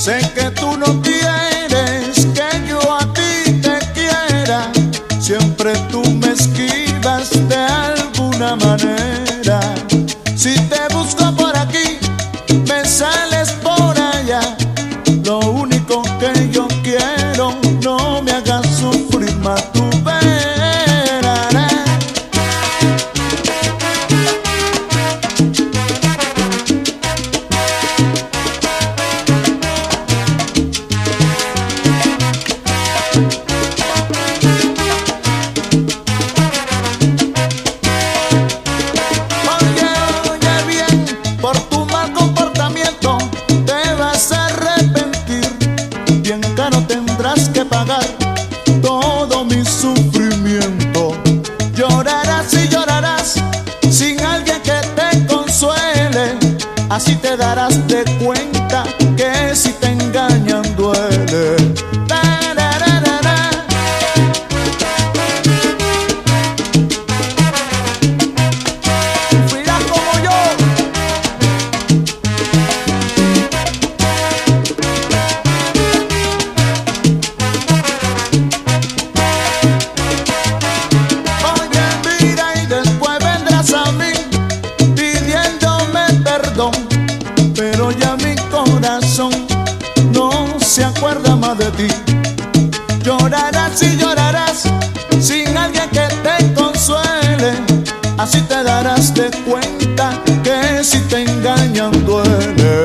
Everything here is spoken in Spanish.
Sé que tú no quieres que yo a ti te quiera, siempre tú me esquivas de alguna manera. Si te busco por aquí, me sales por allá. Lo único que yo quiero, no me hagas sufrir más, tú verás. Tendrás que pagar todo mi sufrimiento. Llorarás y llorarás sin alguien que te consuele. Así te darás de cuenta que si te engañan duele. Pero ya mi corazón no se acuerda más de ti. Llorarás y llorarás sin alguien que te consuele. Así te darás de cuenta que si te engañan duele.